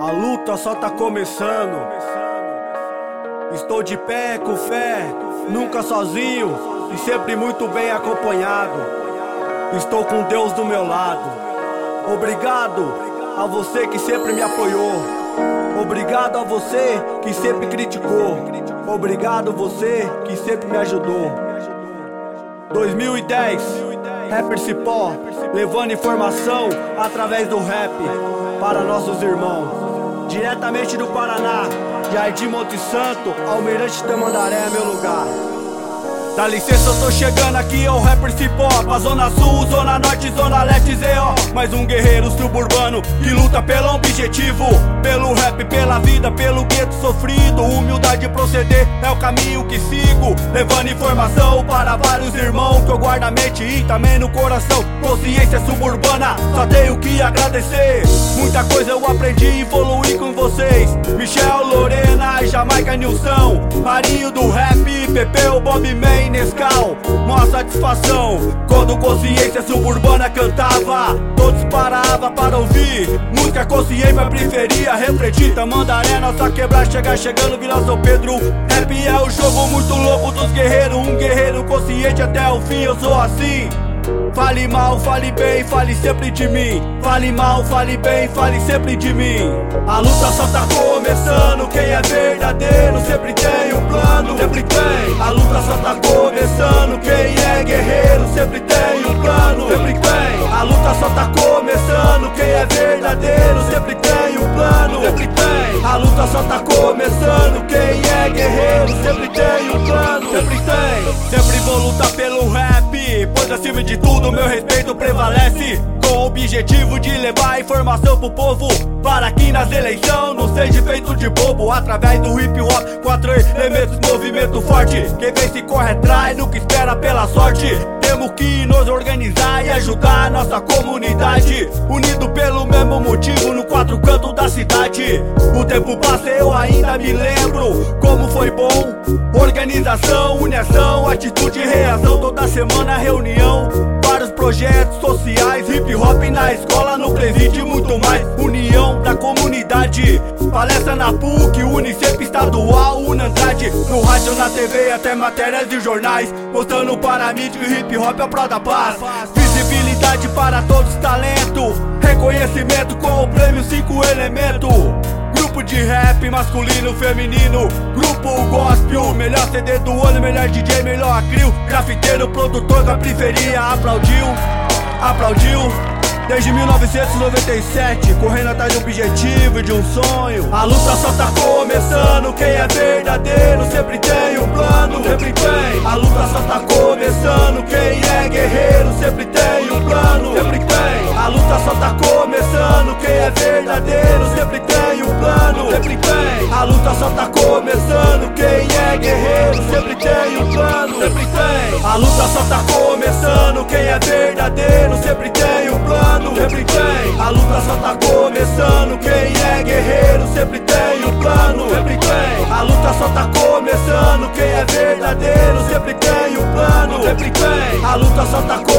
A luta só tá começando. Estou de pé com fé, nunca sozinho e sempre muito bem acompanhado. Estou com Deus do meu lado. Obrigado a você que sempre me apoiou. Obrigado a você que sempre criticou. Obrigado você que sempre me ajudou. 2010, Rapper Cipó, levando informação através do rap para nossos irmãos. Diretamente do Paraná, Jardim Monte Santo, Almirante Tamandaré é meu lugar. Dá licença, eu tô chegando aqui, é o Rapper Cipó. Pra Zona Sul, Zona Norte, Zona Leste, ZO. Mais um guerreiro suburbano que luta pelo objetivo, pelo rap, pela vida, pelo gueto sofrido. Humildade de proceder é o caminho que sigo, levando informação para vários irmãos que eu guardo na mente e também no coração. Consciência suburbana, só tenho que agradecer. Muita coisa eu aprendi e evoluí com vocês. Michel, Lorena, Jamaica, Nilson, Marinho do rap, Pepeu, Bob Man, Nescau. Mó satisfação quando Consciência Suburbana cantava, todos paravam para ouvir. Música consciente pra periferia, refletir. Tamandaré, nossa quebrada, chegando Vila São Pedro. Rap é o jogo muito louco dos guerreiros. Um guerreiro consciente até o fim, eu sou assim. Fale mal, fale bem, fale sempre de mim. Fale mal, fale bem, fale sempre de mim. A luta só tá começando, quem é verdadeiro sempre tem um plano, sempre tem. A luta só tá começando, quem é guerreiro sempre tem um plano, sempre tem. A luta só tá começando, quem é verdadeiro sempre tem um plano, sempre tem. A luta só tá começando, quem é guerreiro sempre tem um plano, sempre tem. Sempre vou lutar pelo rap, pois acima de tudo meu respeito prevalece, com o objetivo de levar informação pro povo, para que nas eleições não seja feito de bobo. Através do hip hop, 4 elementos, movimento forte. Quem vence corre atrás, nunca espera pela sorte. Temos que nos organizar e ajudar a nossa comunidade, unido pelo mesmo motivo no 4 cantos da cidade. O tempo passa, eu ainda me lembro como foi bom. Organização, união, atitude e reação. Toda semana reunião, vários projetos sociais, hip hop na escola, no presídio e muito mais. União da comunidade, palestra na PUC, Unicef estadual, Unandrade. No rádio, na TV, até matérias de jornais, mostrando para a mídia que o hip hop é a prol da paz. Visibilidade para todos os talentos, reconhecimento com o prêmio 5 elementos. Grupo de rap masculino, feminino, grupo gospel, melhor CD do ano, melhor DJ, melhor acrio. Grafiteiro, produtor da periferia, aplaudiu, aplaudiu. Desde 1997, correndo atrás de um objetivo e de um sonho. A luta só tá começando, quem é verdadeiro sempre tem um plano, sempre tem. A luta só tá começando, quem é guerreiro sempre tem um plano, sempre tem. A luta só tá começando, quem é verdadeiro sempre tem um plano, sempre tem. A luta só tá começando, quem é guerreiro sempre tem um plano, sempre tem. A luta só tá começando, quem é verdadeiro sempre tem um plano, sempre tem. A luta só tá começando, quem é guerreiro sempre tem um plano, sempre tem. A luta só tá começando, quem é verdadeiro sempre tem um plano, sempre tem. A luta só tá começando.